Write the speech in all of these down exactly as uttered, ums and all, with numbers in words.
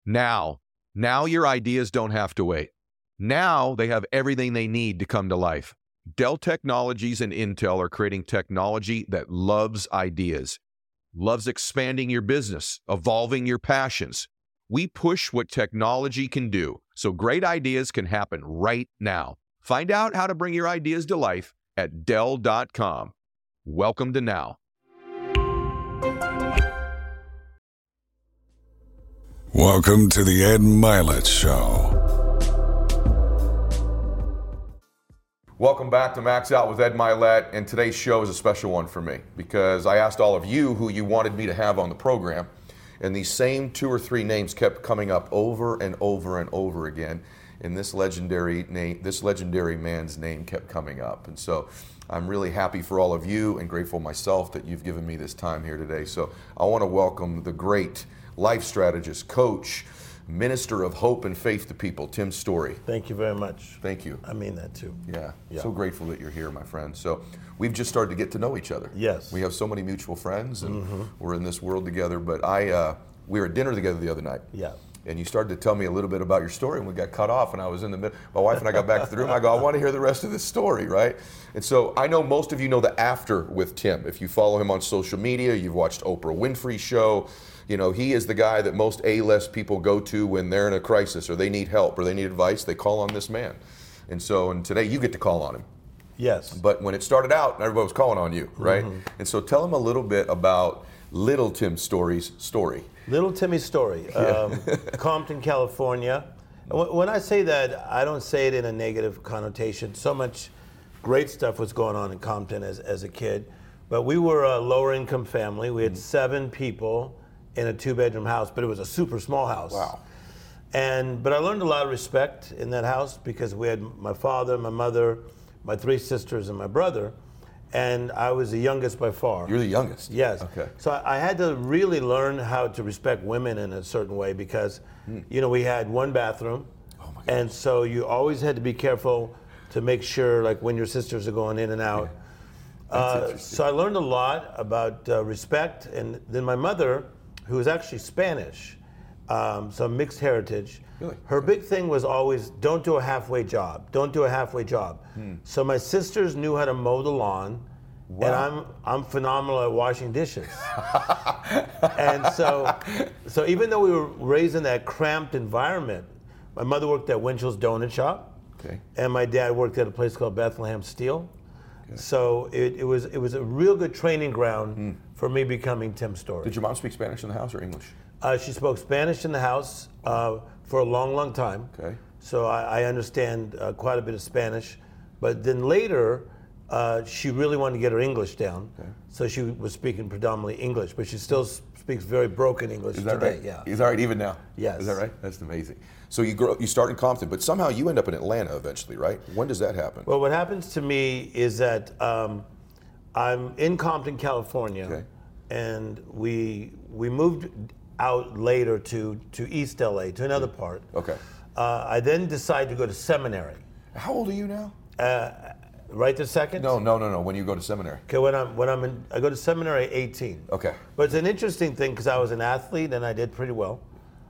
Now, now your ideas don't have to wait. Now they have everything they need to come to life. Dell Technologies and Intel are creating technology that loves ideas, loves expanding your business, evolving your passions. We push what technology can do so great ideas can happen right now. Find out how to bring your ideas to life at Dell dot com. Welcome to Now. Welcome to the Ed Mylett Show. Welcome back to Max Out with Ed Mylett, and today's show is a special one for me because I asked all of you who you wanted me to have on the program, and these same two or three names kept coming up over and over and over again, and this legendary name, this legendary man's name kept coming up. And so I'm really happy for all of you and grateful myself that you've given me this time here today. So I want to welcome the great life strategist, coach, minister of hope and faith to people, Tim Storey. Thank you very much. Thank you. I mean that too. Yeah. Yeah. So grateful that you're here, my friend. So we've just started to get to know each other. Yes. We have so many mutual friends, and Mm-hmm. we're in this world together. But I, uh, we were at dinner together the other night. Yeah. And you started to tell me a little bit about your story, and we got cut off, and I was in the middle. My wife and I got back to the room. I go, I want to hear the rest of this story, right? And so I know most of you know the after with Tim. If you follow him on social media, you've watched Oprah Winfrey show. You know, he is the guy that most A-list people go to when they're in a crisis or they need help or they need advice. They call on this man. And so, and today you get to call on him. Yes. But when it started out, everybody was calling on you, right? Mm-hmm. And so tell him a little bit about little Tim Storey's story. Little Timmy's story. Um, Compton, California. Wh- When I say that, I don't say it in a negative connotation. So much great stuff was going on in Compton as, as a kid. But we were a lower income family. We had Mm-hmm. seven people in a two bedroom house, but it was a super small house. Wow. And but I learned a lot of respect in that house because we had my father, my mother, my three sisters, and my brother. And I was the youngest by far. You're the youngest? Yes. Okay. So I I had to really learn how to respect women in a certain way because, you know, we had one bathroom. Oh my gosh. And so you always had to be careful to make sure, like, when your sisters are going in and out. That's Uh, interesting. so I learned a lot about uh, respect. And then my mother, who was actually Spanish, um, so mixed heritage, Really? her big thing was always, don't do a halfway job. Don't do a halfway job. So my sisters knew how to mow the lawn, and Wow. I'm I'm phenomenal at washing dishes. And so, so even though we were raised in that cramped environment, my mother worked at Winchell's Donut Shop, Okay. and my dad worked at a place called Bethlehem Steel. So it, it was it was a real good training ground for me becoming Tim Storey. Did your mom speak Spanish in the house or English? Uh, she spoke Spanish in the house uh, for a long, long time. Okay. So I, I understand uh, quite a bit of Spanish. But then later, uh, she really wanted to get her English down. Okay. So she was speaking predominantly English, but she still s- speaks very broken English Is that today. right? Yeah. Is that right even now? Yes. Is that right? That's amazing. So you grow, you start in Compton, but somehow you end up in Atlanta eventually, right? When does that happen? Well, what happens to me is that um, I'm in Compton, California, Okay. and we we moved out later to, to East L A, to another part. Okay. Uh, I then decided to go to seminary. How old are you now? Uh, right this second? No, no, no, no. When you go to seminary. Okay, when I'm when I'm in, I go to seminary at eighteen. Okay. But it's an interesting thing because I was an athlete and I did pretty well.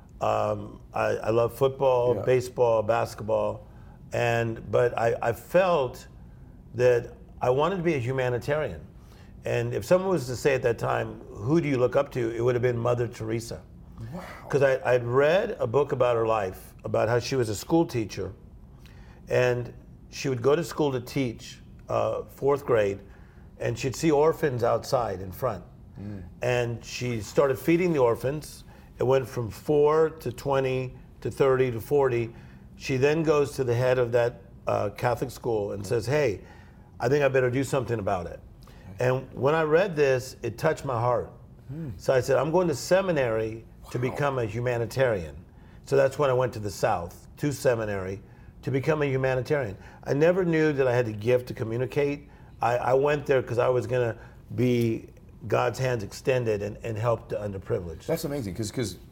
Um, I, I love football, Yeah. baseball, basketball, and but I, I felt that I wanted to be a humanitarian. And if someone was to say at that time, who do you look up to? It would have been Mother Teresa. Wow. Because I I'd read a book about her life, about how she was a school teacher, and she would go to school to teach uh, fourth grade, and she'd see orphans outside in front. And she started feeding the orphans. It went from four to twenty to thirty to forty. She then goes to the head of that uh, Catholic school and says, hey, I think I better do something about it. And when I read this, it touched my heart. So I said, I'm going to seminary to become a humanitarian. So that's when I went to the South, to seminary, to become a humanitarian. I never knew that I had the gift to communicate. I, I went there because I was going to be God's hands extended and, and help the underprivileged. That's amazing because because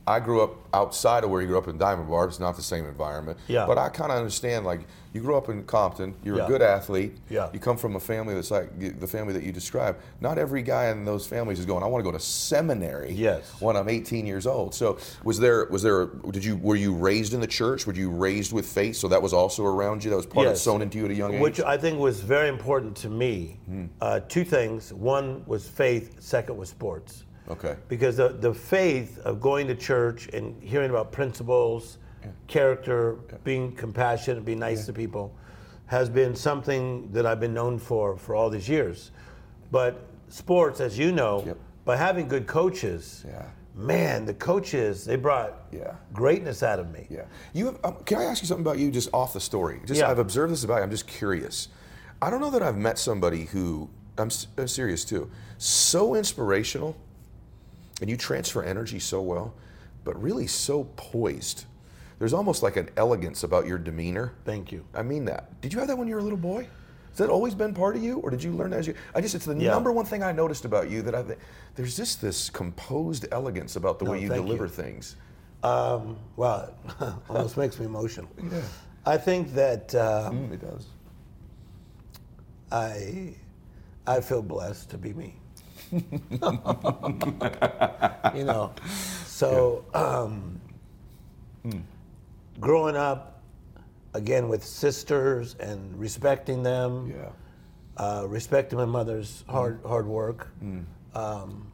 I grew up outside of where you grew up in Diamond Bar. It's not the same environment. Yeah. But I kind of understand, like, you grew up in Compton. You're Yeah. a good athlete. Yeah. You come from a family that's like the family that you described. Not every guy in those families is going, I want to go to seminary Yes. when I'm eighteen years old. So was there, was there, did you, were you raised in the church? Were you raised with faith? So that was also around you? That was part of Yes. sewn into you at a young age? Which I think was very important to me. Hmm. Uh, two things. One was faith, second was sports. Okay. Because the, the faith of going to church and hearing about principles, yeah. character, yeah. being compassionate, being nice yeah. to people, has been something that I've been known for for all these years. But sports, as you know, yep. by having good coaches, yeah. man, the coaches, they brought yeah. greatness out of me. Yeah. You have, um, can I ask you something about you just off the story? Just yeah. I've observed this about you. I'm just curious. I don't know that I've met somebody who, I'm, I'm serious too, so inspirational, and you transfer energy so well, but really so poised. There's almost like an elegance about your demeanor. Thank you. I mean that. Did you have that when you were a little boy? Has that always been part of you, or did you learn that as you? I just, it's the yeah. number one thing I noticed about you, that I, there's just this composed elegance about the no, way you deliver you. things. Um, well, it almost makes me emotional. Yeah. I think that um, mm, it does. I, I feel blessed to be me. You know, so um, mm. growing up again with sisters and respecting them, yeah. uh, respecting my mother's hard mm. hard work. Mm. Um,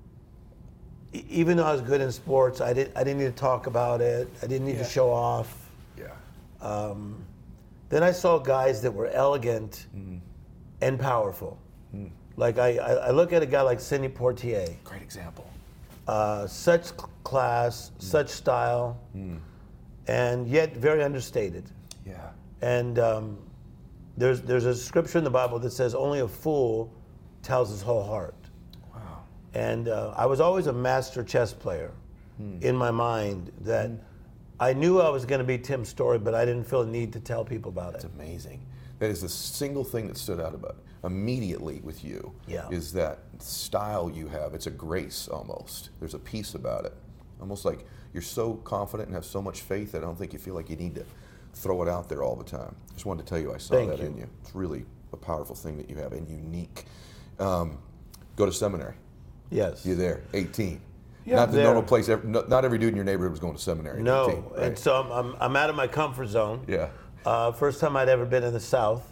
e- even though I was good in sports, I didn't I didn't need to talk about it. I didn't need yeah. to show off. Yeah. Um, then I saw guys that were elegant mm. and powerful. Mm. Like I, I look at a guy like Sidney Poitier. Great example. Uh, such class, mm. such style, mm. and yet very understated. Yeah. And um, there's there's a scripture in the Bible that says only a fool tells his whole heart. Wow. And uh, I was always a master chess player mm. in my mind that mm. I knew I was going to be Tim Story, but I didn't feel the need to tell people about That's it. That's amazing. That is the single thing that stood out about it immediately with you. Yeah. Is that style you have. It's a grace almost. There's a peace about it. Almost like you're so confident and have so much faith that I don't think you feel like you need to throw it out there all the time. Just wanted to tell you I saw Thank that you. in you. It's really a powerful thing that you have and unique. Um, go to seminary. Yes. You're there, eighteen. Yeah, not the there. normal place. Not every dude in your neighborhood was going to seminary. No, at eighteen, right? And so I'm, I'm, I'm out of my comfort zone. Yeah. Uh, first time I'd ever been in the South.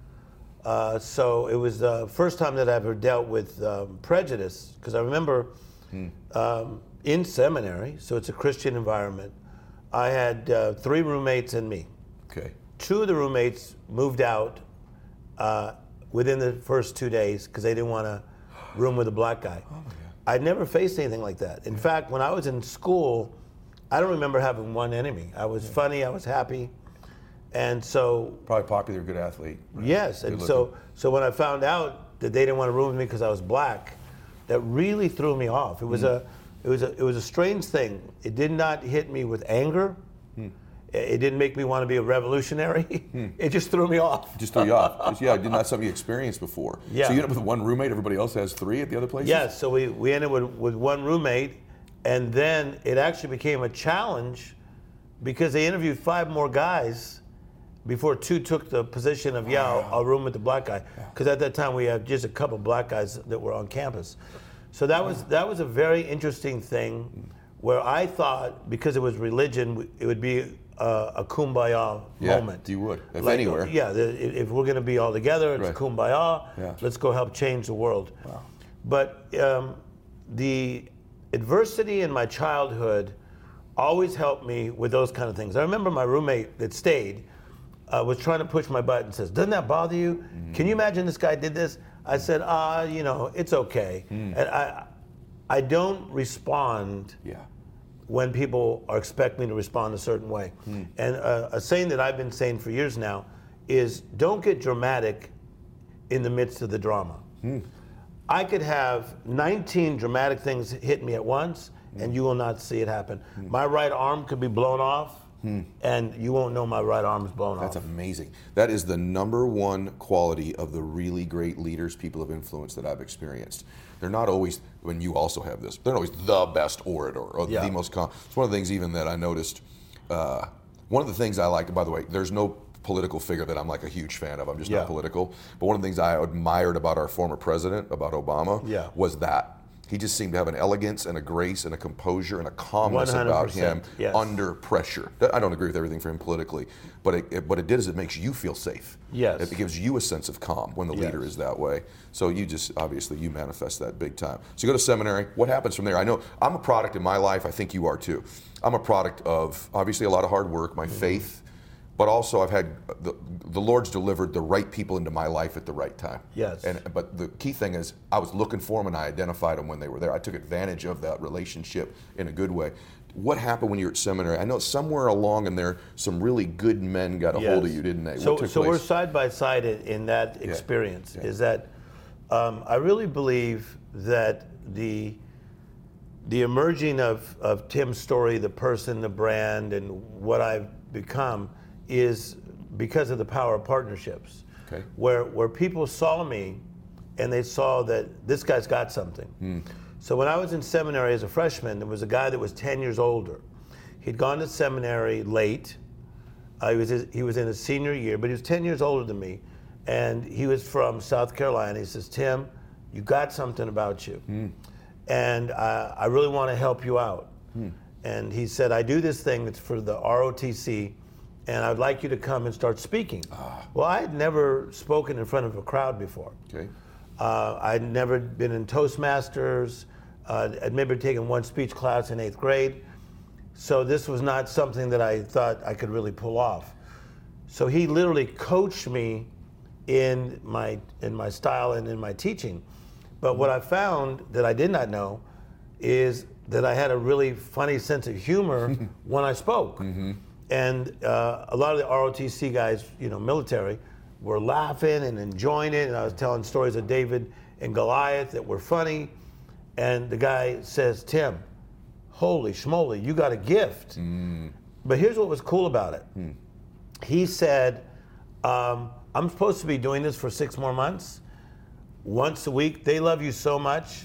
Uh, so it was the first time that I ever dealt with um, prejudice, because I remember hmm. um, in seminary, so it's a Christian environment, I had uh, three roommates and me. Okay. Two of the roommates moved out uh, within the first two days because they didn't want to room with a black guy. Oh my God. I'd never faced anything like that. In fact, when I was in school, I don't remember having one enemy. I was yeah. funny, I was happy. And so probably popular, good athlete. Right? Yes, and so so when I found out that they didn't want to room with me because I was black, that really threw me off. It was mm. a it was a it was a strange thing. It did not hit me with anger. Mm. It didn't make me want to be a revolutionary. Mm. It just threw me off. Just threw you off. Just, yeah, not something you experienced before. Yeah. So you end up with one roommate. Everybody else has three at the other places. Yes. So we we ended with with one roommate, and then it actually became a challenge because they interviewed five more guys before two took the position of, yeah, I'll, I'll room with the black guy. Because at that time we had just a couple black guys that were on campus. So that was that was a very interesting thing where I thought, because it was religion, it would be a, a kumbaya yeah, moment. You would, if like, anywhere. Yeah, the, if we're going to be all together, it's right. kumbaya. Yeah. Let's go help change the world. Wow. But um, the adversity in my childhood always helped me with those kind of things. I remember my roommate that stayed, Uh, was trying to push my butt and says, doesn't that bother you? Mm. Can you imagine this guy did this? I said, ah, uh, you know, it's okay. Mm. And I I don't respond yeah. when people are expecting me to respond a certain way. Mm. And uh, a saying that I've been saying for years now is don't get dramatic in the midst of the drama. Mm. I could have nineteen dramatic things hit me at once, mm. and you will not see it happen. Mm. My right arm could be blown off, hmm. and you won't know my right arm is blown That's off. That's amazing. That is the number one quality of the really great leaders, people of influence that I've experienced. They're not always, when you also have this, they're not always the best orator or Yeah. the most calm. It's one of the things even that I noticed. Uh, one of the things I like, by the way, there's no political figure that I'm like a huge fan of. I'm just Yeah. not political. But one of the things I admired about our former president, about Obama, Yeah. was that. He just seemed to have an elegance and a grace and a composure and a calmness about one hundred percent, him yes. under pressure. I don't agree with everything for him politically, but it, it, what it did is it makes you feel safe. Yes. It gives you a sense of calm when the Yes. leader is that way. So you just, obviously, you manifest that big time. So you go to seminary. What happens from there? I know I'm a product in my life. I think you are too. I'm a product of, obviously, a lot of hard work, my mm-hmm. faith, but also I've had, the, the Lord's delivered the right people into my life at the right time. Yes. And But the key thing is I was looking for them and I identified them when they were there. I took advantage of that relationship in a good way. What happened when you were at seminary? I know somewhere along in there, some really good men got a Yes. hold of you, didn't they? So, What took so place? we're side by side in, in that Yeah. experience. Yeah. Is that um, I really believe that the the emerging of, of Tim's story, the person, the brand, and what I've become is because of the power of partnerships. Okay. Where where people saw me and they saw that this guy's got something. Mm. So when I was in seminary as a freshman, there was a guy that was ten years older. He'd gone to seminary late. Uh, he was his, he was in his senior year, but he was ten years older than me, and he was from South Carolina. He says, "Tim, you got something about you, Mm. and I, I really want to help you out." Mm. And he said, "I do this thing that's for the R O T C, and I'd like you to come and start speaking." Ah. Well, I had never spoken in front of a crowd before. Okay. Uh, I'd never been in Toastmasters. Uh, I'd maybe taken one speech class in eighth grade. So this was not something that I thought I could really pull off. So he literally coached me in my in my style and in my teaching. But what I found that I did not know is that I had a really funny sense of humor when I spoke. Mm-hmm. And uh, a lot of the R O T C guys, you know, military, were laughing and enjoying it. And I was telling stories of David and Goliath that were funny. And the guy says, "Tim, holy schmoly, you got a gift." Mm. But here's what was cool about it. Mm. He said, um, "I'm supposed to be doing this for six more months, once a week. They love you so much,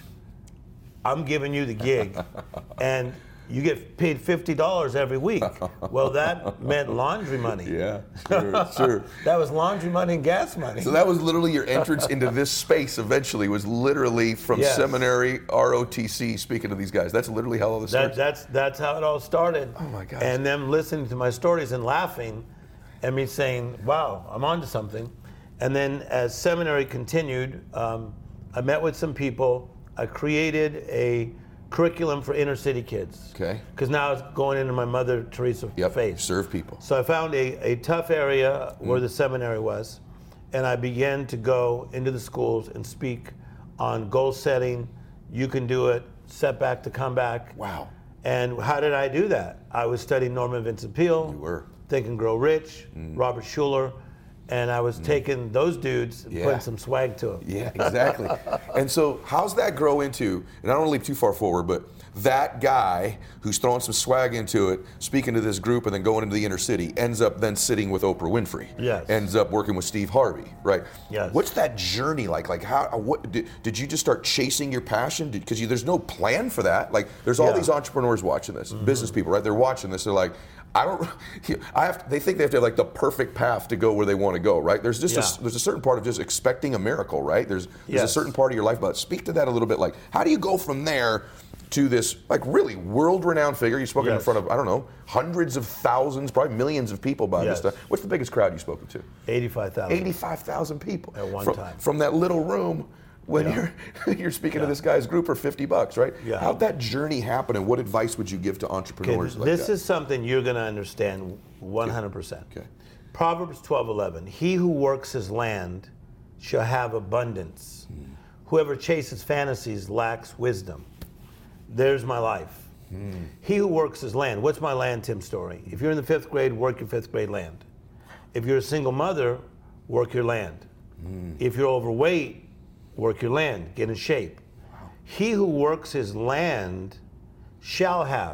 I'm giving you the gig. And you get paid fifty dollars every week." Well, that meant laundry money. Yeah, sure, sure. That was laundry money and gas money. So that was literally your entrance into this space eventually, was literally from Yes. seminary, R O T C, speaking to these guys. That's literally how all this That, started? that's, that's how it all started. Oh my gosh. And them listening to my stories and laughing, and me saying, "Wow, I'm onto something." And then as seminary continued, um, I met with some people. I created a curriculum for inner city kids. Okay. Because now it's going into my Mother Teresa Yep, faith. serve people. So I found a, a tough area where mm. the seminary was, and I began to go into the schools and speak on goal setting. You can do it, setback to comeback. Wow. And how did I do that? I was studying Norman Vincent Peale. You were. Think and Grow Rich, mm. Robert Schuller, and I was mm. taking those dudes and yeah. putting some swag to them. Yeah, exactly. And so how's that grow into, and I don't want to leap too far forward, but that guy who's throwing some swag into it, speaking to this group and then going into the inner city, ends up then sitting with Oprah Winfrey. Yes. Ends up working with Steve Harvey, right? Yes. What's that journey like? Like how, what, did, did you just start chasing your passion? Because there's no plan for that. Like there's all Yeah. these entrepreneurs watching this, mm-hmm. business people, right? They're watching this, they're like, I don't. I have. To, they think they have to have like the perfect path to go where they want to go, right? There's just Yeah. a, there's a certain part of just expecting a miracle, right? There's there's Yes. a certain part of your life. But speak to that a little bit. Like, how do you go from there to this like really world-renowned figure? You've spoken Yes. in front of I don't know hundreds of thousands, probably millions of people by Yes. this time. What's the biggest crowd you've spoken to? eighty-five thousand. eighty-five thousand people At one from, time. from that little room. When Yeah. you're you're speaking Yeah. to this guy's group for fifty bucks, right? Yeah. How'd that journey happen, and what advice would you give to Okay, entrepreneurs like this that? is something you're going to understand one hundred percent. Okay. Proverbs twelve eleven. He who works his land shall have abundance. Mm. Whoever chases fantasies lacks wisdom. There's my life. Mm. He who works his land. What's my land, Tim story? If you're in the fifth grade, work your fifth grade land. If you're a single mother, work your land. Mm. If you're overweight, work your land. Get in shape. Wow. He who works his land shall have.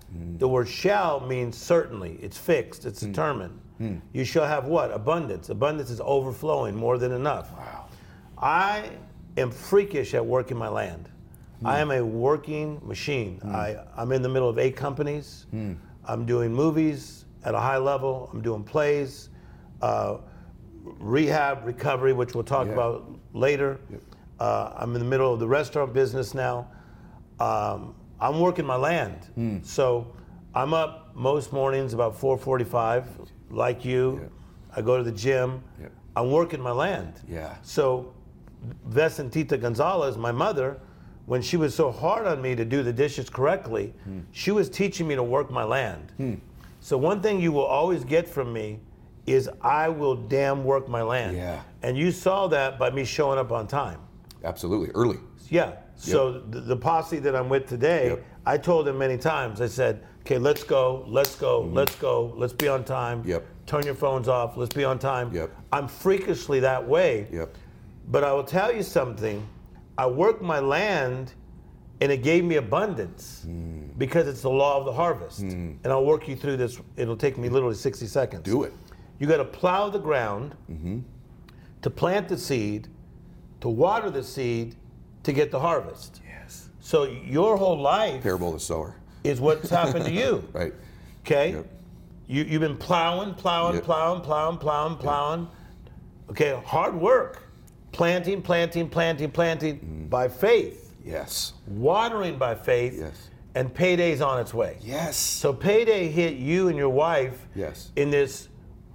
Mm. The word shall means certainly. It's fixed. It's mm. determined. Mm. You shall have what? Abundance. Abundance is overflowing, more than enough. Wow. I am freakish at working my land. Mm. I am a working machine. Mm. I, I'm in the middle of eight companies. Mm. I'm doing movies at a high level. I'm doing plays, uh, rehab, recovery, which we'll talk yeah. about later. Yep. Uh, I'm in the middle of the restaurant business now. Um, I'm working my land. Mm. So I'm up most mornings about four forty-five, like you. Yep. I go to the gym. Yep. I'm working my land. Yeah. So Vesantita Gonzalez, my mother, when she was so hard on me to do the dishes correctly, mm. she was teaching me to work my land. Mm. So one thing you will always get from me is I will damn work my land. Yeah. And you saw that by me showing up on time. Absolutely, early. Yeah. So yep. the, the posse that I'm with today, yep. I told them many times, I said, okay, let's go, let's go, mm-hmm. let's go, let's be on time. Yep. Turn your phones off, let's be on time. Yep. I'm freakishly that way. Yep. But I will tell you something, I worked my land and it gave me abundance mm. because it's the law of the harvest. Mm. And I'll work you through this, it'll take me literally sixty seconds. Do it. You gotta plow the ground mm-hmm. to plant the seed, to water the seed, to get the harvest. Yes. So your whole life parable of the sower is what's happened to you. Right. Okay? Yep. You, you've been plowing, plowing, yep. plowing, plowing, plowing, plowing. Yep. Okay, hard work. Planting, planting, planting, planting mm. by faith. Yes. Watering by faith. Yes. And payday's on its way. Yes. So payday hit you and your wife yes. in this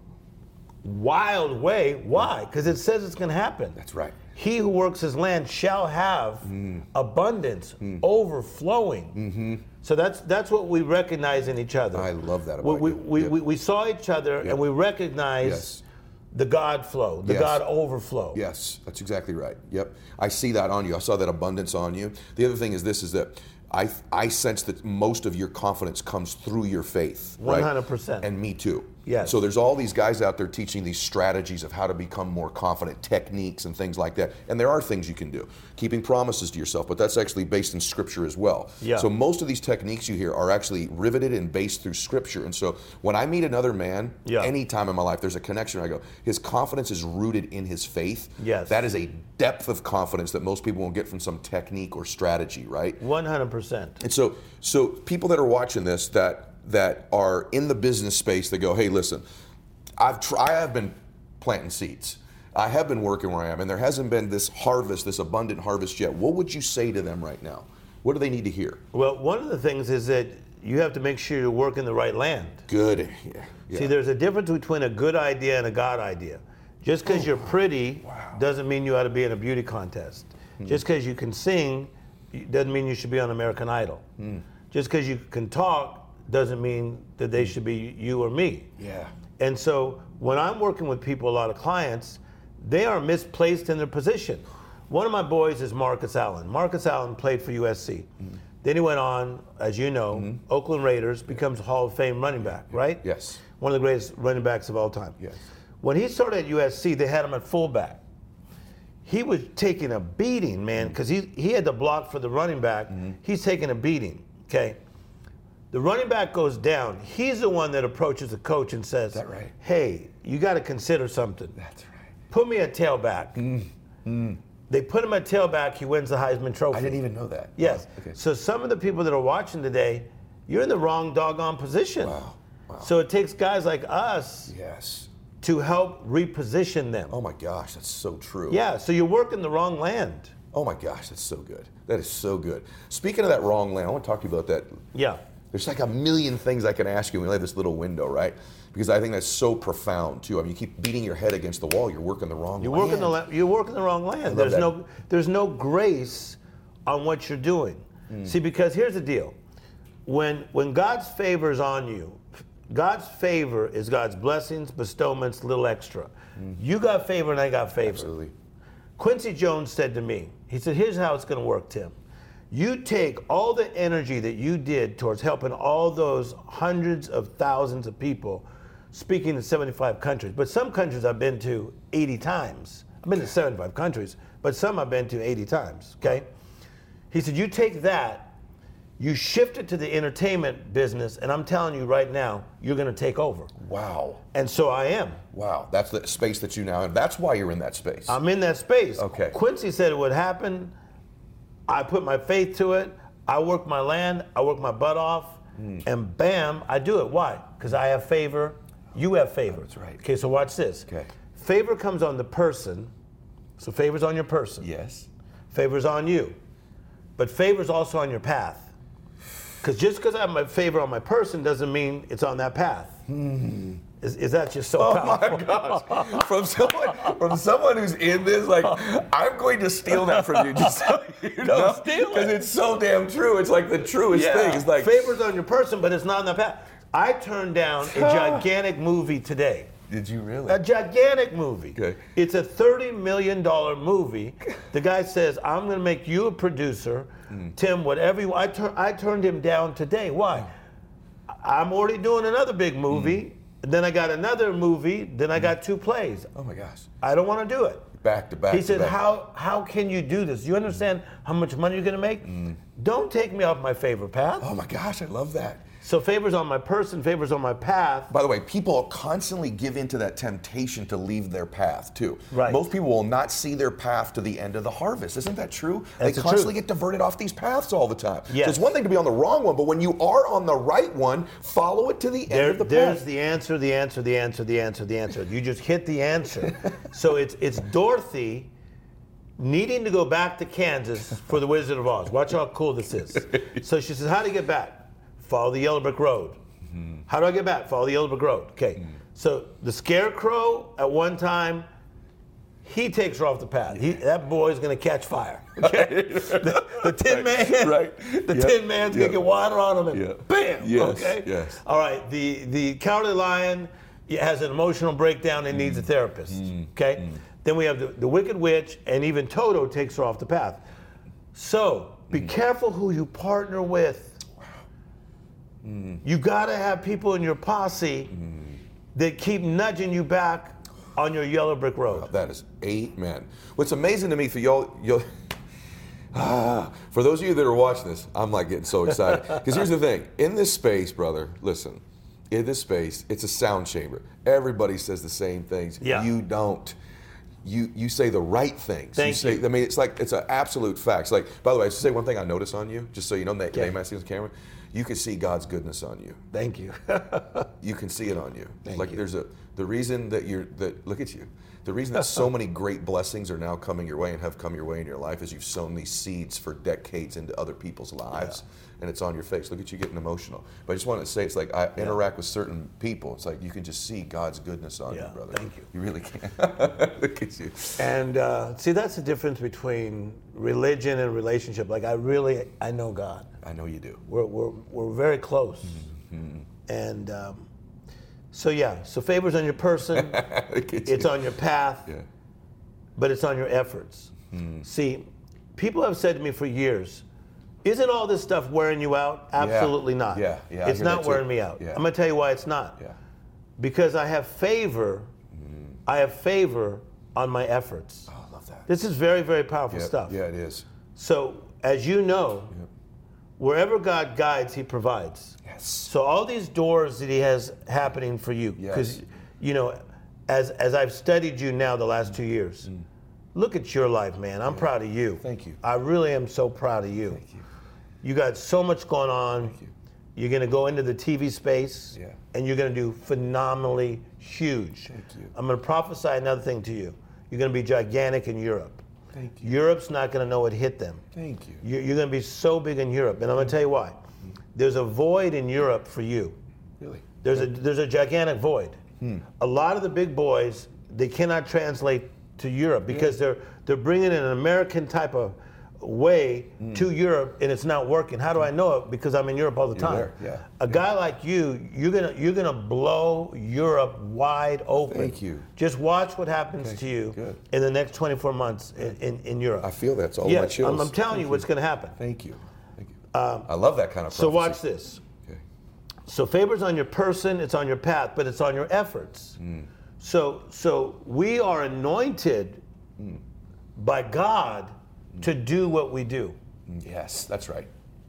wild way. Why? Because it says it's going to happen. That's right. He who works his land shall have mm. abundance, mm. overflowing. Mm-hmm. So that's that's what we recognize in each other. I love that about we, you. We, yep. we, we saw each other yep. and we recognized yes. the God flow, the yes. God overflow. Yes, that's exactly right. Yep. I see that on you. I saw that abundance on you. The other thing is this, is that I I sense that most of your confidence comes through your faith. Right? one hundred percent. And me too. Yes. So there's all these guys out there teaching these strategies of how to become more confident, techniques and things like that. And there are things you can do. Keeping promises to yourself, but that's actually based in scripture as well. Yeah. So most of these techniques you hear are actually riveted and based through scripture. And so when I meet another man, yeah. any time in my life, there's a connection. I go, his confidence is rooted in his faith. Yes. That is a depth of confidence that most people won't get from some technique or strategy, right? one hundred percent. And so so people that are watching this that that are in the business space, they go, hey, listen, I've tr- I have been planting seeds. I have been working where I am, and there hasn't been this harvest, this abundant harvest yet. What would you say to them right now? What do they need to hear? Well, one of the things is that you have to make sure you're working the right land. Good. Yeah. Yeah. See, there's a difference between a good idea and a God idea. Just because oh, you're pretty wow. doesn't mean you ought to be in a beauty contest. Hmm. Just because you can sing doesn't mean you should be on American Idol. Hmm. Just because you can talk doesn't mean that they should be you or me. Yeah. And so when I'm working with people, a lot of clients, they are misplaced in their position. One of my boys is Marcus Allen. Marcus Allen played for U S C. Mm-hmm. Then he went on, as you know, mm-hmm. Oakland Raiders, becomes a Hall of Fame running back, right? Yes. One of the greatest running backs of all time. Yes. When he started at U S C, they had him at fullback. He was taking a beating, man, because mm-hmm. he, he had to block for the running back. Mm-hmm. He's taking a beating, okay? The running back goes down. He's the one that approaches the coach and says, that right? Hey, you got to consider something. That's right. Put me at tailback. Mm. Mm. They put him at tailback. He wins the Heisman Trophy. I didn't even know that. Yes. Wow. Okay. So some of the people that are watching today, you're in the wrong doggone position. Wow. Wow. So it takes guys like us yes. to help reposition them. Oh my gosh, that's so true. Yeah, so you're working the wrong land. Oh my gosh, that's so good. That is so good. Speaking of that wrong land, I want to talk to you about that. Yeah. There's like a million things I can ask you when we have this little window, right? Because I think that's so profound too. I mean, you keep beating your head against the wall. You're working the wrong you're land. Working the, you're working the wrong land. There's that. no, there's no grace on what you're doing. Mm. See, because here's the deal. When, when God's favor is on you, God's favor is God's blessings, bestowments, little extra. Mm. You got favor and I got favor. Absolutely. Quincy Jones said to me, he said, here's how it's going to work, Tim. You take all the energy that you did towards helping all those hundreds of thousands of people speaking in seventy-five countries. But some countries I've been to eighty times. I've been to seventy-five countries, but some I've been to eighty times, okay? He said, you take that, You shift it to the entertainment business, and I'm telling you right now, you're going to take over. Wow. And so I am. Wow. That's the space that you now have. That's why you're in that space. I'm in that space. Okay. Quincy said it would happen. I put my faith to it. I work my land. I work my butt off. Mm. And bam, I do it. Why? Because I have favor. You have favor. That's right. Okay, so watch this. Okay. Favor comes on the person. So favor's on your person. Yes. Favor's on you. But favor's also on your path. Because just because I have my favor on my person doesn't mean it's on that path. Hmm. Is, is that just so Oh powerful? my gosh! From someone, from someone who's in this, like, I'm going to steal that from you. Just so you know, steal it. because it's so damn true. It's like the truest Yeah. thing. It's like favor's on your person, but it's not on that path. I turned down a gigantic movie today. Did you really? A gigantic movie. Okay. It's a thirty million dollars movie. The guy says, I'm going to make you a producer. Mm. Tim, whatever you want. I, tur- I turned him down today. Why? I'm already doing another big movie. Mm. Then I got another movie. Then I got two plays. Oh my gosh. I don't want to do it. Back to back. He to said, back. how how can you do this? You understand how much money you're going to make? Mm. Don't take me off my favor path. Oh my gosh, I love that. So favor's on my person, favor's on my path. By the way, people constantly give into that temptation to leave their path too. Right. Most people will not see their path to the end of the harvest. Isn't that true? That's they the constantly truth. get diverted off these paths all the time. Yes. So it's one thing to be on the wrong one, but when you are on the right one, follow it to the There, end of the there's path. the answer, the answer, the answer, the answer, the answer. You just hit the answer. So it's it's Dorothy needing to go back to Kansas for the Wizard of Oz. Watch how cool this is. So she says, how do you get back? Follow the yellow brick road. Mm-hmm. How do I get back? Follow the yellow brick road. Okay. Mm-hmm. So the Scarecrow at one time, he takes her off the path. He, that boy's going to catch fire. Okay? the, the Tin Right, Man, right. the Yep, Tin Man's going yep. to get water on him and Yep. bam. Yes, Okay. yes. All right. The the Cowardly Lion has an emotional breakdown and needs a therapist. Okay. Then we have the, the Wicked Witch, and even Toto takes her off the path. So be careful who you partner with. Mm. You got to have people in your posse mm. that keep nudging you back on your yellow brick road. Wow, that is amen. What's amazing to me for y'all, y'all ah, for those of you that are watching this, I'm like getting so excited. Because here's the thing, in this space, brother, listen, in this space, it's a sound chamber. Everybody says the same things. Yeah. You don't. You you say the right things. Thank you. Say, you. I mean, it's like, it's an absolute fact. It's like, by the way, I should say one thing I notice on you, just so you know, they, Okay. they might see on camera. You can see God's goodness on you. Thank you. You can see it on you. Thank like you. there's a the reason that you're that look at you. The reason that so many great blessings are now coming your way and have come your way in your life is you've sown these seeds for decades into other people's lives, yeah. and it's on your face. Look at you getting emotional. But I just wanted to say, it's like I yeah. interact with certain people. It's like you can just see God's goodness on Yeah, you, brother. thank you. You really can. Look at you. And uh, see, that's the difference between religion and relationship. Like I really, I know God. I know you do. We're we're we're very close. Mm-hmm. And um, so yeah, so favor's on your person. It's on your path. Yeah. But it's on your efforts. Mm. See, people have said to me for years, isn't all this stuff wearing you out? Absolutely yeah. not. Yeah, yeah. I It's hear not that wearing too. me out. Yeah. I'm going to tell you why it's not. Yeah. Because I have favor. Mm. I have favor on my efforts. Oh, I love that. This is very, very powerful Yep. stuff. Yeah, it is. So, as you know, Yep. wherever God guides, He provides. Yes. So all these doors that He has happening for you, because Yes. you know, as as I've studied you now the last two years, mm. look at your life, man. I'm yeah. proud of you. Thank you. I really am so proud of you. Thank you. You got so much going on. Thank you. You're going to go into the T V space, yeah. and you're going to do phenomenally huge. Thank you. I'm going to prophesy another thing to you. You're going to be gigantic in Europe. Thank you. Europe's not going to know what hit them. Thank you. You're, you're going to be so big in Europe, and I'm going to tell you why. There's a void in Europe for you. Really? There's a there's a gigantic void. Hmm. A lot of the big boys, they cannot translate to Europe because yeah. they're they're bringing in an American type of way mm. to Europe, and it's not working. How do I know it? Because I'm in Europe all the You're time. There. Yeah. A yeah. guy like you, you're gonna you're gonna blow Europe wide open. Thank you. Just watch what happens okay. to you Good. in the next twenty-four months in, in, in Europe. I feel that's all yeah, my chills. I'm, I'm telling Thank you what's going to happen. Thank you. Thank you. Um, I love that kind of prophecy. So watch this. Okay. So favor's on your person, it's on your path, but it's on your efforts. Mm. So so we are anointed mm. by God mm. to do what we do. Yes, that's right.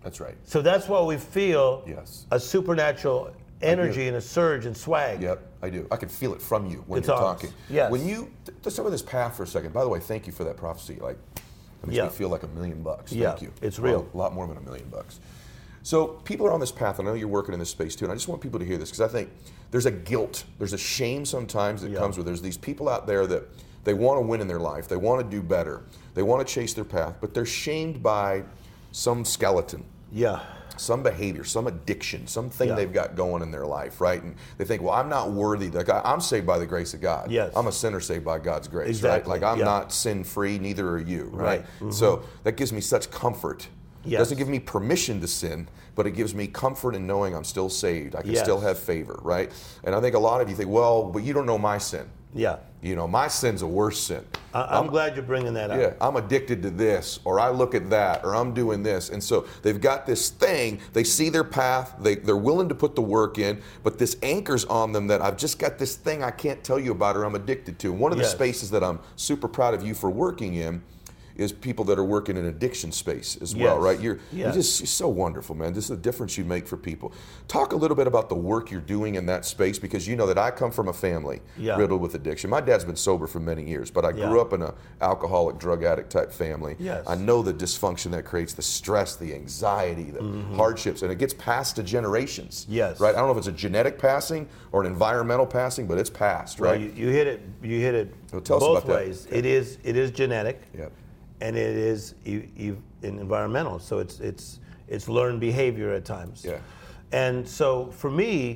That's right. So that's why we feel Yes. a supernatural energy and a surge and swag. Yep, I do. I can feel it from you when It's you're ours. talking. Yes. When you, let's start with this path for a second. By the way, thank you for that prophecy. Like, it makes Yeah. me feel like a million bucks. Thank Yeah, you. it's real. Well, a lot more than a million bucks. So people are on this path, and I know you're working in this space too, and I just want people to hear this because I think there's a guilt, there's a shame sometimes that Yeah. comes with. There's these people out there that they want to win in their life, they want to do better, they want to chase their path, but they're shamed by some skeleton, Yeah. some behavior, some addiction, something Yeah. they've got going in their life, right? And they think, well, I'm not worthy. Like, I- I'm saved by the grace of God. Yes. I'm a sinner saved by God's grace, Exactly, right? Like, I'm yeah. not sin-free, neither are you, right? Right. Mm-hmm. So that gives me such comfort. Yes. Doesn't give me permission to sin, but it gives me comfort in knowing I'm still saved. I can Yes. still have favor, right? And I think a lot of you think, well, but you don't know my sin. Yeah. You know, my sin's a worse sin. I, I'm glad you're bringing that up. Yeah, I'm addicted to this, or I look at that, or I'm doing this. And so they've got this thing, they see their path, they, they're willing to put the work in, but this anchors on them that I've just got this thing I can't tell you about or I'm addicted to. And one of the Yes. spaces that I'm super proud of you for working in is people that are working in addiction space as well, Yes. right? You're, you're Yes. just you're so wonderful, man. This is the difference you make for people. Talk a little bit about the work you're doing in that space, because you know that I come from a family Yeah. riddled with addiction. My dad's been sober for many years, but I Yeah. grew up in an alcoholic, drug addict type family. Yes. I know the dysfunction that creates, the stress, the anxiety, the hardships, and it gets passed to generations. Yes. Right? I don't know if it's a genetic passing or an environmental passing, but it's passed, Well, right? you, you hit it. You hit it Well, tell us both about that. ways. It is. It is genetic. Yep. And it is e- e- in environmental. So it's it's it's learned behavior at times. Yeah. And so for me,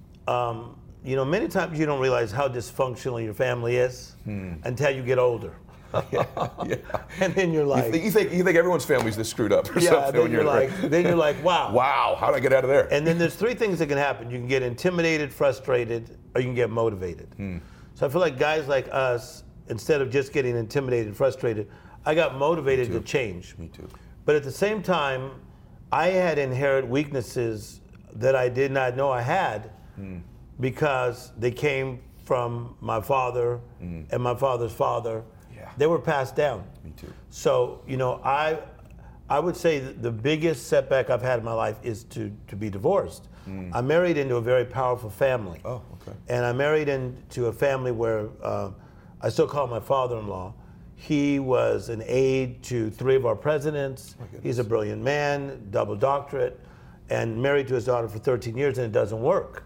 um, you know, many times you don't realize how dysfunctional your family is until you get older. yeah. And then you're You, like, think, you think you think everyone's family's this screwed up or yeah. something Then when you're like, like, then you're like, wow. wow, how did I get out of there? And then there's three things that can happen. You can get intimidated, frustrated, or you can get motivated. So I feel like guys like us, instead of just getting intimidated, frustrated, I got motivated to change. Me too. But at the same time, I had inherent weaknesses that I did not know I had because they came from my father and my father's father. Yeah. They were passed down. Me too. So, you know, I I would say that the biggest setback I've had in my life is to, to be divorced. I married into a very powerful family. Oh, okay. And I married into a family where uh, I still call my father-in-law. He was an aide to three of our presidents. He's a brilliant man, double doctorate, and married to his daughter for thirteen years, and it doesn't work.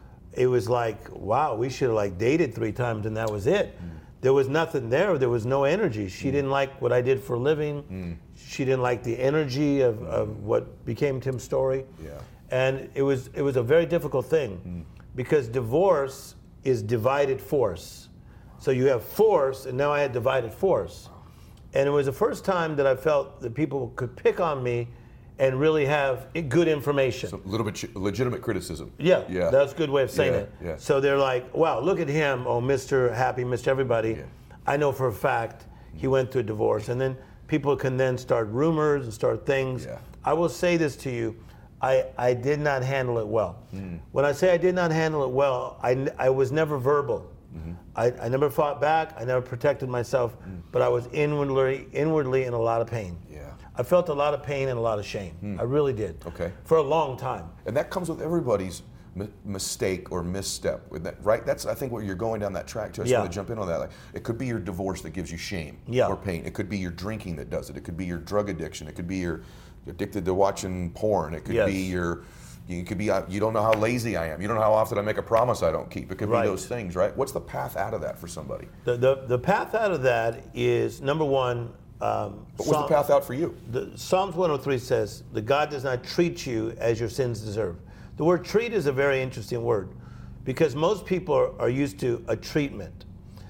It was like, wow, we should have like dated three times, and that was it. There was nothing there. There was no energy. She didn't like what I did for a living. She didn't like the energy of, of what became Tim's story. Yeah. And it was it was a very difficult thing because divorce is divided force. So you have force, and now I had divided force. And it was the first time that I felt that people could pick on me and really have i- good information. A little bit ch- legitimate criticism. Yeah, Yeah. that's a good way of saying Yeah, it. yeah. So they're like, wow, look at him, oh, Mister Happy, Mister Everybody. Yeah. I know for a fact he went through a divorce. And then people can then start rumors and start things. Yeah. I will say this to you, I, I did not handle it well. Hmm. When I say I did not handle it well, I, n- I was never verbal. Mm-hmm. I, I never fought back, I never protected myself, but I was inwardly, inwardly in a lot of pain. Yeah. I felt a lot of pain and a lot of shame. I really did. Okay. For a long time. And that comes with everybody's mi- mistake or misstep with that, right? That's, I think, where you're going down that track too. I just Yeah. want to jump in on that. Like, it could be your divorce that gives you shame Yeah. or pain. It could be your drinking that does it. It could be your drug addiction. It could be your you're addicted to watching porn. It could Yes. be your you could be uh, you don't know how lazy I am. You don't know how often I make a promise I don't keep. It could Right. be those things, right? What's the path out of that for somebody? The, the, the path out of that is, number one, um, But what's the path out for you? the, Psalms one oh three says, that God does not treat you as your sins deserve. The word treat is a very interesting word because most people are, are used to a treatment.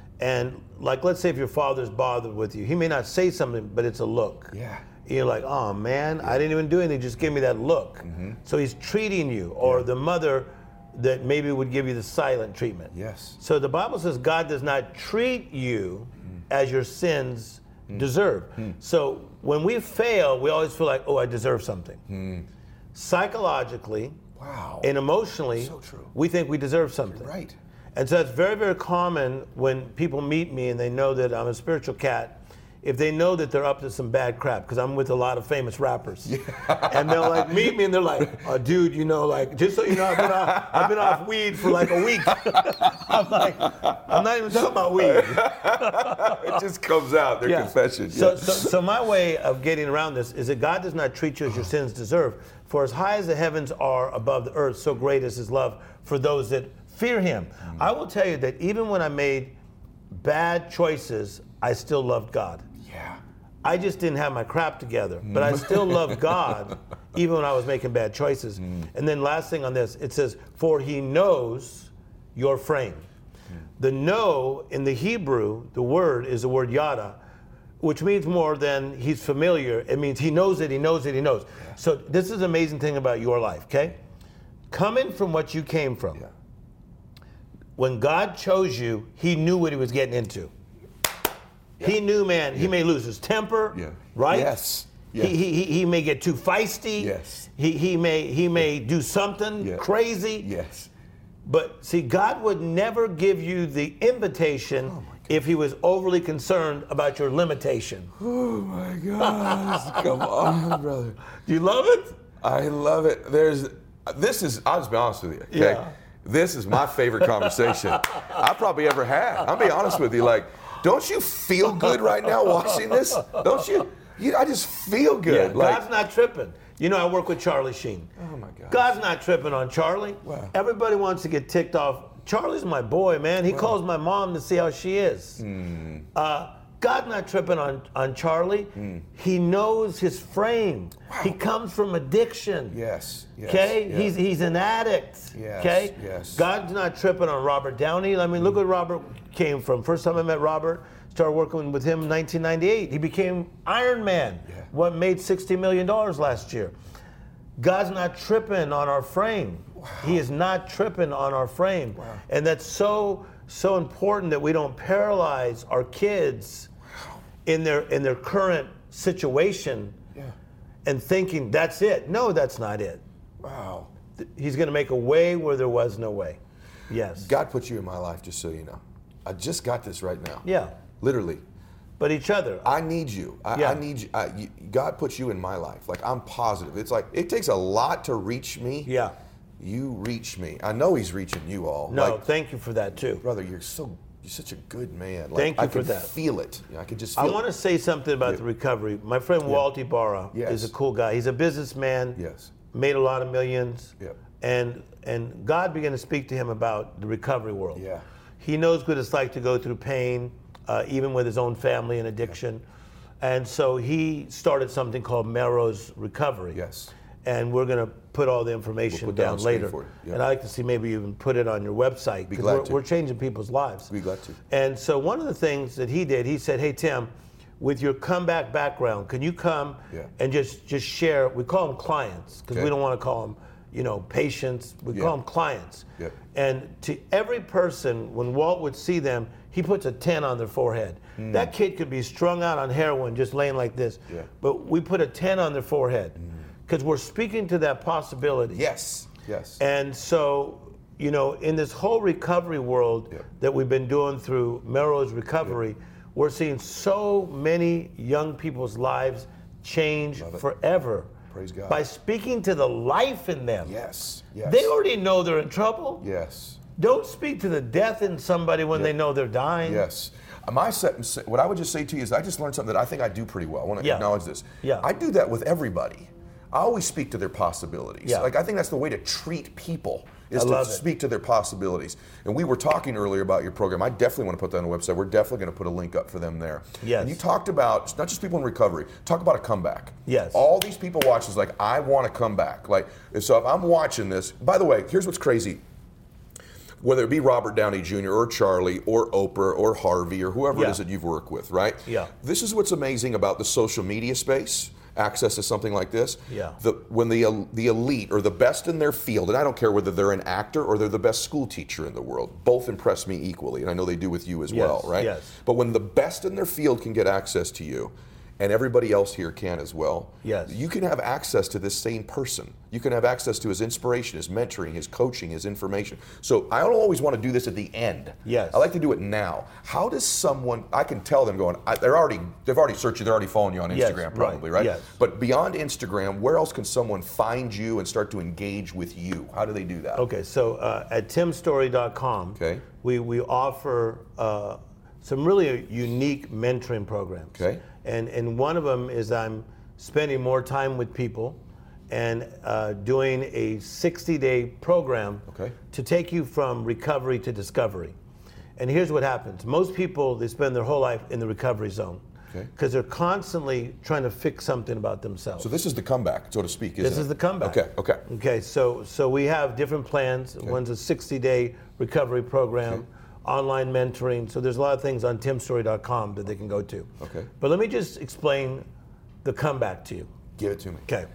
And like, let's say if your father's bothered with you, he may not say something, but it's a look. Yeah. You're like, oh man, I didn't even do anything, just give me that look. Mm-hmm. So he's treating you, or the mother that maybe would give you the silent treatment. Yes. So the Bible says God does not treat you Mm. as your sins deserve. So when we fail, we always feel like, oh, I deserve something. Psychologically Wow. and emotionally, So true. we think we deserve something. Right. And so it's very, very common when people meet me and they know that I'm a spiritual cat, if they know that they're up to some bad crap, because I'm with a lot of famous rappers, yeah. and they'll like meet me and they're like, oh, dude, you know, like, just so you know, I've been off, I've been off weed for like a week. I'm like, I'm not even talking about weed. It just comes out, their yeah. confession. So, yeah. so, so my way of getting around this is that God does not treat you as your sins deserve. For as high as the heavens are above the earth, so great is his love for those that fear him. Mm. I will tell you that even when I made bad choices, I still loved God. Yeah. I just didn't have my crap together, but I still loved God even when I was making bad choices. Mm. And then last thing on this, it says, for he knows your frame. Mm. The know in the Hebrew, the word is the word yada, which means more than he's familiar. It means he knows it, he knows it, he knows. Yeah. So this is the amazing thing about your life, okay? Coming from what you came from. Yeah. When God chose you, he knew what he was getting into. Yeah. He knew, man, yeah. he may lose his temper, yeah. right? Yes. yes. He, he, he may get too feisty. Yes. He, he may he may do something yeah. crazy. Yes. But see, God would never give you the invitation oh if he was overly concerned about your limitation. Oh my gosh, come on, brother. Do you love it? I love it. There's, this is, I'll just be honest with you, okay? Yeah. This is my favorite conversation I probably ever had. I'll be honest with you, like, don't you feel good right now watching this? Don't you? you I just feel good. Yeah, like, God's not tripping. You know, I work with Charlie Sheen. Oh my God. God's not tripping on Charlie. Wow. Everybody wants to get ticked off. Charlie's my boy, man. He wow. calls my mom to see how she is. Mm. Uh, God's not tripping on, on Charlie. Mm. He knows his frame. Wow. He comes from addiction. Yes. yes okay? Yes. He's he's an addict. Yes. Okay? Yes. God's not tripping on Robert Downey. I mean, mm. look where Robert came from. First time I met Robert, started working with him in nineteen ninety-eight. He became Iron Man. Yeah. What made sixty million dollars last year. God's not tripping on our frame. Wow. He is not tripping on our frame. Wow. And that's so so important that we don't paralyze our kids wow. in their in their current situation yeah. and thinking that's it. No, that's not it. Wow. He's going to make a way where there was no way. Yes. God put you in my life, just so you know. I just got this right now. Yeah. Literally. But each other. I need you. I, yeah. I need you. I, you. God puts you in my life. Like, I'm positive. It's like, it takes a lot to reach me. Yeah. You reach me. I know he's reaching you all. No, like, thank you for that too. Brother, you're so, you're such a good man. Like, thank you I for can that. feel it. I can just feel I it. want to say something about yeah. the recovery. My friend yeah. Walt Ibarra yes. is a cool guy. He's a businessman. Yes. Made a lot of millions. Yep. And and God began to speak to him about the recovery world. Yeah. He knows what it's like to go through pain, uh, even with his own family and addiction. Yeah. And so he started something called Melrose Recovery. Yes. And we're going to put all the information we'll down later. Yeah. And I'd like to see maybe even put it on your website. Be glad we're, to. we're changing people's lives. Be glad to. And so one of the things that he did, he said, hey, Tim, with your comeback background, can you come yeah. and just, just share, we call them clients, because okay. we don't want to call them, you know, patients. We yeah. call them clients. Yeah. And to every person, when Walt would see them, he puts a ten on their forehead. Mm. That kid could be strung out on heroin just laying like this. Yeah. But we put a ten on their forehead because mm. we're speaking to that possibility. Yes, yes. And so, you know, in this whole recovery world yeah. that we've been doing through Melrose Recovery, yeah. we're seeing so many young people's lives change forever. Praise God. By speaking to the life in them. Yes, yes. They already know they're in trouble. Yes. Don't speak to the death in somebody when yeah. they know they're dying. Yes. My set, what I would just say to you is I just learned something that I think I do pretty well. I want to yeah. acknowledge this. Yeah. I do that with everybody. I always speak to their possibilities. Yeah. Like, I think that's the way to treat people, is I to love it. speak to their possibilities. And we were talking earlier about your program. I definitely want to put that on the website. We're definitely going to put a link up for them there. Yes. And you talked about, not just people in recovery, talk about a comeback. Yes. All these people watch is like, I want to come back. Like, so if I'm watching this, by the way, here's what's crazy. Whether it be Robert Downey Junior or Charlie or Oprah or Harvey or whoever yeah. it is that you've worked with, right? Yeah. This is what's amazing about the social media space, access to something like this. Yeah. The, when the the elite or the best in their field, and I don't care whether they're an actor or they're the best school teacher in the world, both impress me equally, and I know they do with you as yes. well, right? Yes. But when the best in their field can get access to you, and everybody else here can as well. Yes. You can have access to this same person. You can have access to his inspiration, his mentoring, his coaching, his information. So I don't always want to do this at the end. Yes. I like to do it now. How does someone, I can tell them going, I, they're already, they've already searched you, they're already following you on Yes, Instagram probably, right? right? Yes. But beyond Instagram, where else can someone find you and start to engage with you? How do they do that? Okay, so uh, at tim story dot com, Okay. we, we offer uh, some really unique mentoring programs. Okay. And, and one of them is I'm spending more time with people and uh, doing a sixty-day program Okay. to take you from recovery to discovery. And here's what happens. Most people, they spend their whole life in the recovery zone Okay. because they're constantly trying to fix something about themselves. So this is the comeback, so to speak, isn't This it? is the comeback. Okay, okay. Okay, so so we have different plans. One's a sixty-day recovery program, Okay. online mentoring. So there's a lot of things on tim story dot com that they can go to. Okay. But let me just explain the comeback to you. Give it to me. Okay.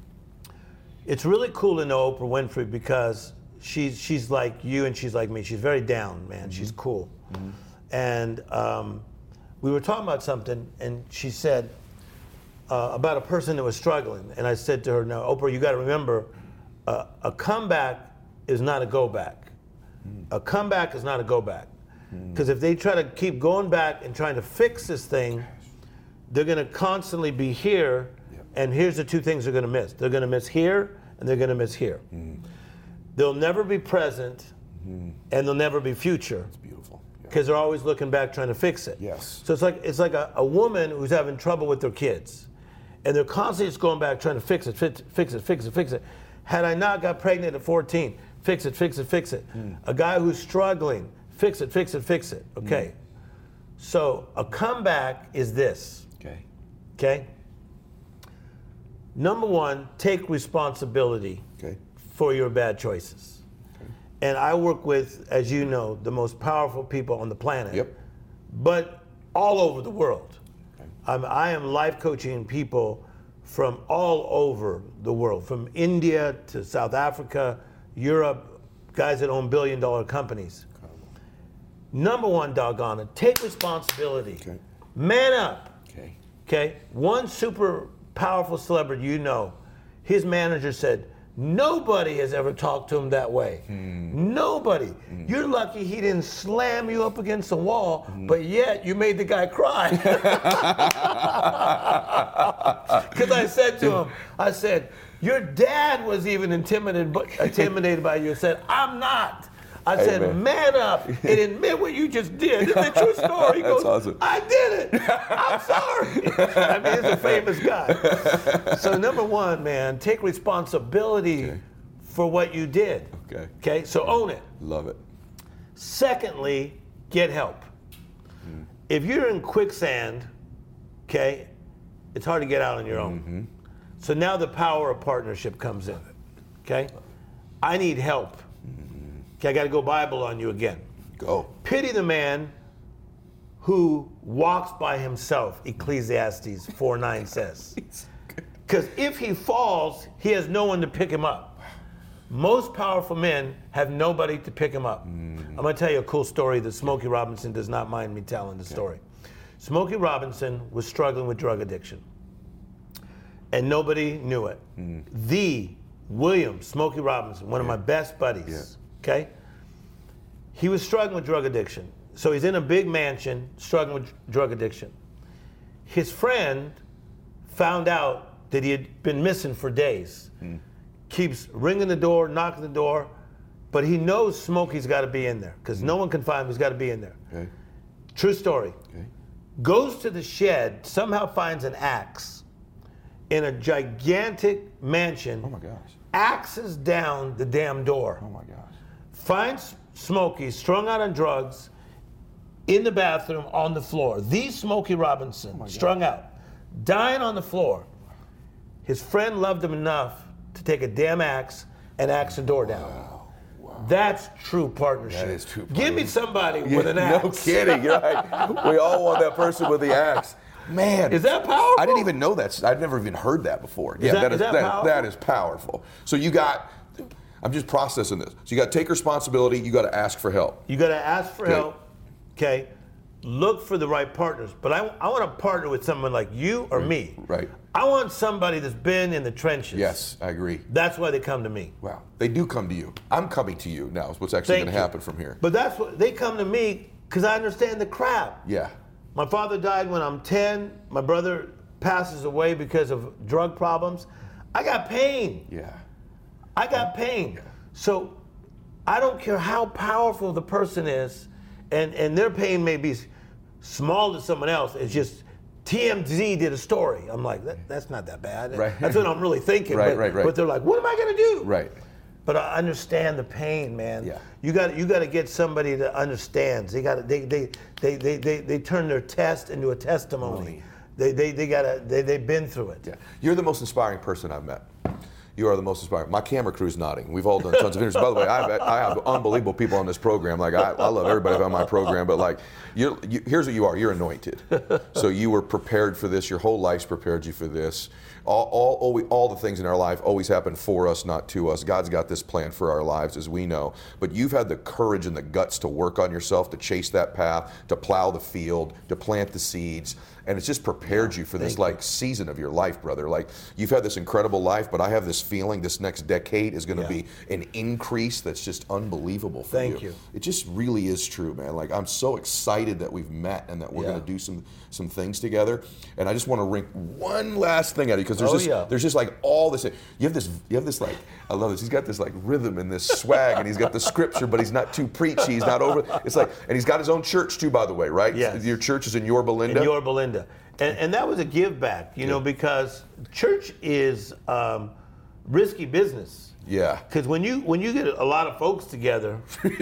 It's really cool to know Oprah Winfrey because she's she's like you and she's like me. She's very down, man. Mm-hmm. She's cool. Mm-hmm. And um, we were talking about something, and she said uh, about a person that was struggling. And I said to her, "Now, Oprah, you got to remember, uh, a comeback is not a go back. Mm. A comeback is not a go back. Because mm. if they try to keep going back and trying to fix this thing, they're going to constantly be here." And here's the two things they're going to miss. They're going to miss here, and they're going to miss here. Mm. They'll never be present, mm. and they'll never be future. It's beautiful. Because yeah. they're always looking back, trying to fix it. Yes. So it's like it's like a, a woman who's having trouble with their kids, and they're constantly just going back, trying to fix it, fix, fix it, fix it, fix it. Had I not got pregnant at fourteen, fix it, fix it, fix it. Mm. A guy who's struggling, fix it, fix it, fix it. Okay. Mm. So a comeback is this. Okay. Okay. Number one, take responsibility okay. for your bad choices. Okay. And I work with, as you know, the most powerful people on the planet, yep. but all over the world. Okay. I'm, I am life coaching people from all over the world, from India to South Africa, Europe, guys that own billion dollar companies. Incredible. Number one, doggone it, take responsibility. Okay. Man up. Okay. Okay. One super powerful celebrity you know, his manager said, nobody has ever talked to him that way. Mm. Nobody. Mm. You're lucky he didn't slam you up against the wall, mm. but yet you made the guy cry. Because I said to him, I said, your dad was even intimidated, intimidated by you. I said, I'm not. I hey, said, man. man up and admit what you just did. It's a true story. He goes, awesome. I did it. I'm sorry. I mean, he's a famous guy. So number one, man, take responsibility okay. for what you did. Okay. Okay, so own it. Love it. Secondly, get help. Mm. If you're in quicksand, okay, it's hard to get out on your own. Mm-hmm. So now the power of partnership comes in. Okay? I need help. Okay, I got to go Bible on you again. Go. Pity the man who walks by himself, Ecclesiastes four nine says. Because if he falls, he has no one to pick him up. Most powerful men have nobody to pick him up. Mm. I'm going to tell you a cool story that Smokey Robinson does not mind me telling the okay. story. Smokey Robinson was struggling with drug addiction, and nobody knew it. Mm. The William Smokey Robinson, one yeah. of my best buddies, yeah. okay? He was struggling with drug addiction. So he's in a big mansion, struggling with drug addiction. His friend found out that he had been missing for days. Mm. Keeps ringing the door, knocking the door, but he knows Smokey's got to be in there because mm. no one can find him. He's got to be in there. Okay. True story. Okay. Goes to the shed, somehow finds an axe in a gigantic mansion. Oh my gosh. Axes down the damn door. Oh my gosh. Finds Smokey strung out on drugs in the bathroom on the floor. The Smokey Robinson, oh strung out, dying on the floor. His friend loved him enough to take a damn axe and axe the door down. Wow. Wow. That's true partnership. That is true partnership. Give me somebody yeah, with an axe. No kidding, you're right. We all want that person with the axe. Man, is that powerful? I didn't even know that. I'd never even heard that before. Is yeah, that, that is, is that, that, powerful? that is powerful. So you got, I'm just processing this. So you got to take responsibility. You got to ask for help. You got to ask for okay. help. Okay. look for the right partners. But I, I want to partner with someone like you or me. Right. I want somebody that's been in the trenches. Yes, I agree. That's why they come to me. Wow. They do come to you. I'm coming to you now is what's actually Thank going to you. happen from here. But that's what they come to me because I understand the crap. Yeah. My father died when I'm ten. My brother passes away because of drug problems. I got pain. Yeah. I got pain. Yeah. So I don't care how powerful the person is, and, and their pain may be small to someone else. It's just T M Z did a story. I'm like, that, that's not that bad. Right. That's what I'm really thinking. Right, but, right, right. But they're like, what am I going to do? Right. But I understand the pain, man. Yeah. You got you got to get somebody that understands. They got they they they they they they turn their test into a testimony. They they they got to they they've been through it. Yeah. You're the most inspiring person I've met. You are the most inspiring. My camera crew's nodding. We've all done tons of interviews. By the way, I have, I have unbelievable people on this program. Like I, I love everybody on my program, but like, you're, you, here's what you are. You're anointed. So you were prepared for this. Your whole life's prepared you for this. All, all, all, all the things in our life always happen for us, not to us. God's got this plan for our lives, as we know. But you've had the courage and the guts to work on yourself, to chase that path, to plow the field, to plant the seeds. And it's just prepared you for this like you. season of your life, brother. Like you've had this incredible life, but I have this feeling this next decade is going to Yeah. be an increase that's just unbelievable for Thank you. you. It just really is true, man. Like I'm so excited that we've met and that we're Yeah. going to do some some things together. And I just want to wring one last thing at you because there's Oh, just yeah. there's just like all this. You have this you have this like I love this. He's got this like rhythm and this swag, and he's got the scripture, but he's not too preachy. He's not over. It's like, and he's got his own church too, by the way, right? Yes. Your church is in Yorba Linda. In Yorba Linda. And, and that was a give back, you know, because church is um, risky business. Yeah. Because when you when you get a lot of folks together,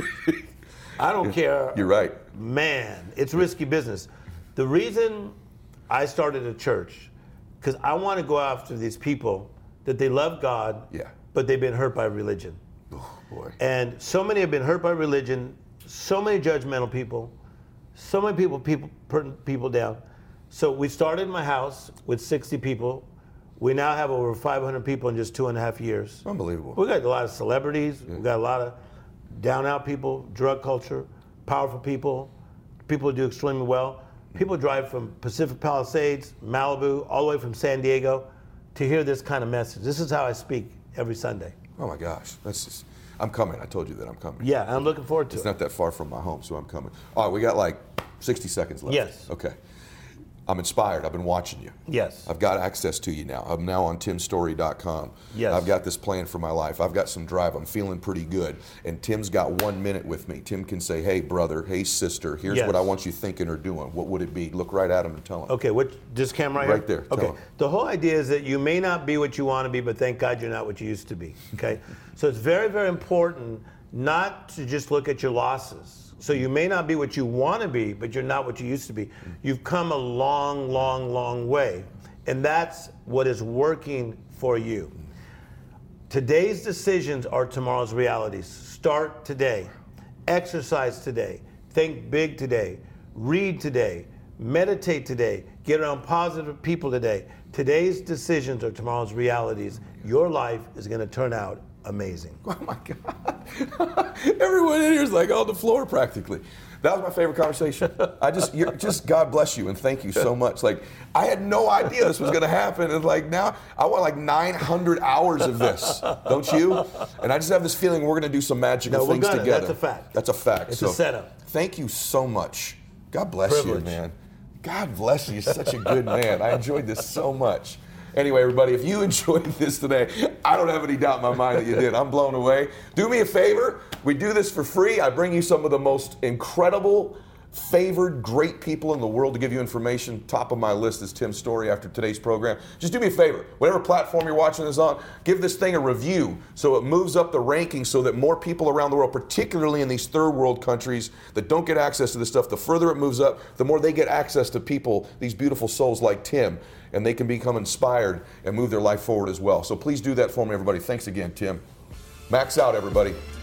I don't care. You're right. Man, it's risky business. The reason I started a church, because I want to go after these people that they love God, Yeah. but they've been hurt by religion. Oh, boy. And so many have been hurt by religion, so many judgmental people, so many people people putting people down. So we started in my house with sixty people. We now have over five hundred people in just two and a half years. Unbelievable. We got a lot of celebrities. We got a lot of down out people, drug culture, powerful people, people who do extremely well. People drive from Pacific Palisades, Malibu, all the way from San Diego to hear this kind of message. This is how I speak every Sunday. Oh my gosh, that's just. I'm coming. I told you that I'm coming. Yeah, I'm looking forward to It's it. not that far from my home, so I'm coming. All right, we got like sixty seconds left. Yes. Okay. I'm inspired. I've been watching you. Yes. I've got access to you now. I'm now on tim story dot com. Yes. I've got this plan for my life. I've got some drive. I'm feeling pretty good. And Tim's got one minute with me. Tim can say, hey, brother, hey, sister, here's Yes. what I want you thinking or doing. What would it be? Look right at him and tell him. Okay, what, this camera right, Right here? there, tell Okay, him. the whole idea is that you may not be what you want to be, but thank God you're not what you used to be, okay? So it's very, very important not to just look at your losses. So you may not be what you want to be, but you're not what you used to be. You've come a long, long, long way, and that's what is working for you. Today's decisions are tomorrow's realities. Start today. Exercise today. Think big today. Read today. Meditate today. Get around positive people today. Today's decisions are tomorrow's realities. Your life is going to turn out amazing. Oh my God. Everyone in here is like on the floor practically. That was my favorite conversation. I just, you're, just God bless you and thank you so much. Like, I had no idea this was going to happen. And like now, I want like nine hundred hours of this, don't you? And I just have this feeling we're going to do some magical No, we're things gonna. together. That's a fact. That's a fact. It's so, a setup. Thank you so much. God bless Privilege. you, man. God bless you. You're such a good man. I enjoyed this so much. Anyway, everybody, if you enjoyed this today, I don't have any doubt in my mind that you did. I'm blown away. Do me a favor. We do this for free. I bring you some of the most incredible, favored, great people in the world to give you information. Top of my list is Tim Story after today's program. Just do me a favor. Whatever platform you're watching this on, give this thing a review so it moves up the rankings so that more people around the world, particularly in these third world countries that don't get access to this stuff, the further it moves up, the more they get access to people, these beautiful souls like Tim, and they can become inspired and move their life forward as well. So please do that for me, everybody. Thanks again, Tim. Max out, everybody.